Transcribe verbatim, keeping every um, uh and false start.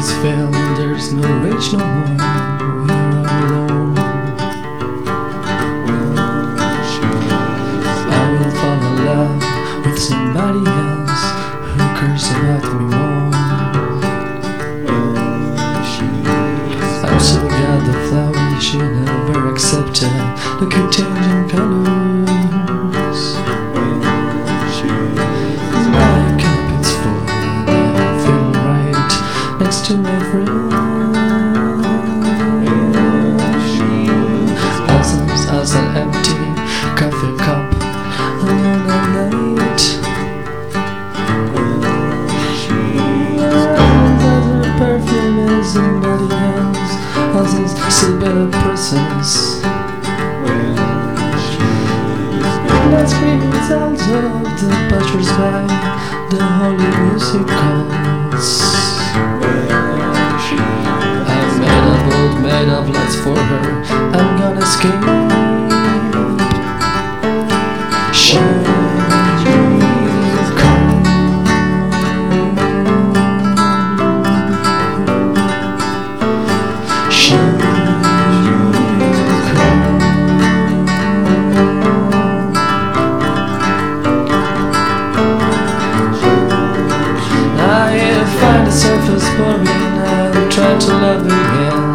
has failed, there's no rage no more. We're all alone. I will fall in love with somebody else who cares about me more. I'm so glad the flower she never accepted the contagion colors. My cup is full and I feel right next to my friend. Thousands as an empty coffee cup alone at night. As her perfume is somebody else, thousands still better persons. Let's bring results of the passers-by, the holy music calls. I'm made of old, made of lights for her. I'm gonna escape. Shine, come. Shine, come. I find the surface boring. I'll try to love again.